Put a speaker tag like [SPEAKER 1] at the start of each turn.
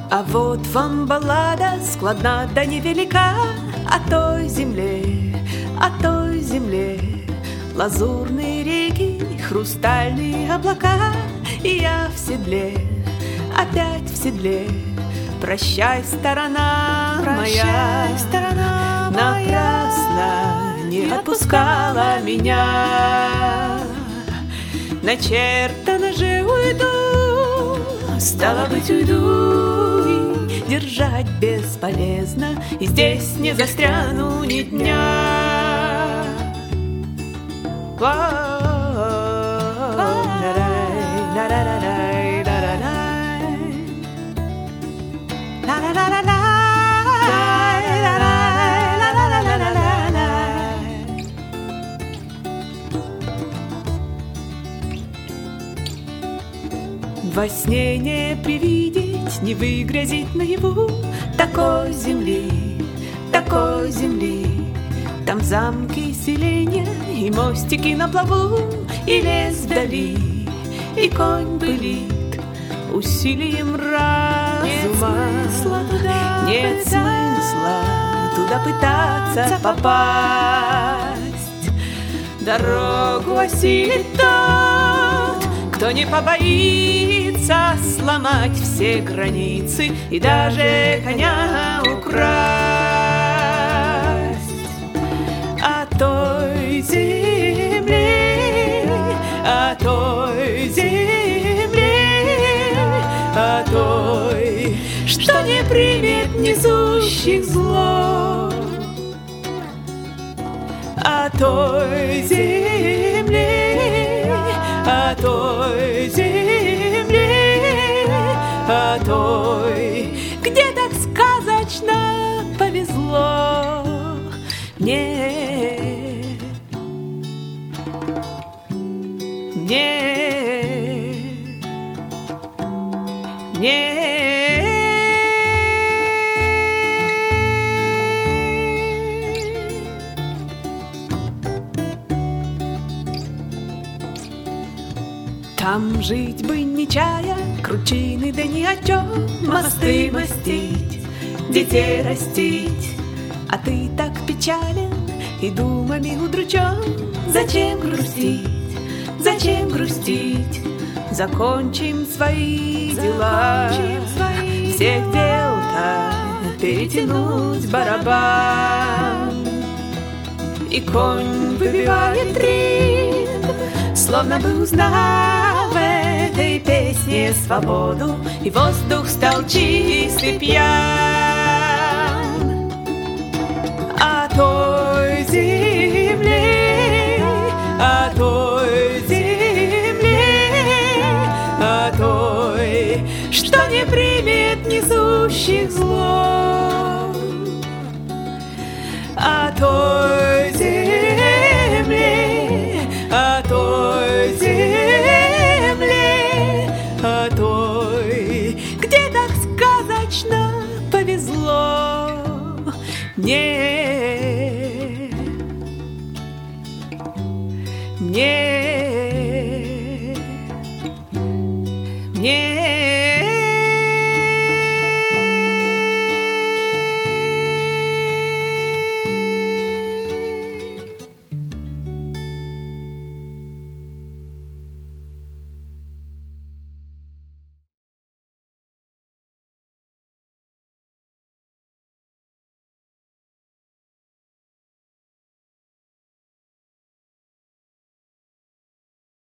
[SPEAKER 1] А вот вам баллада, складна да невелика, о той земле, о той земле. Лазурные реки, хрустальные облака, и я в седле, опять в седле. Прощай, сторона моя, сторона напрасно не отпускала меня. Начертано же уйду, стало быть уйду, и держать бесполезно, и здесь не застряну ни дня. Во сне не привидеть, не выгрозить наяву такой земли, такой земли. Там замки, селения и мостики на плаву, и лес вдали, и конь былит усилием разума. Нет смысла туда пытаться попасть. Дорогу осилит тот, кто не побоится сломать все границы и даже коня украсть. О той земле, о той земле, о той, что не примет несущих зло. О той земле, о той земле, о той, где так сказочно повезло мне, мне. Там жить бы не чая, кручины да ни о чем, мосты мостить, детей растить. А ты так печален и думами удручен. Зачем грустить, зачем грустить? Закончим свои дела, всех дел-то перетянуть барабан. И конь выбивает ритм, словно бы узнал в этой песне свободу, и воздух стал чист и пьян. О той земле, о той земле, о той, что не примет несущих зло. О той земле, о той земле, о той, где так сказочно повезло мне.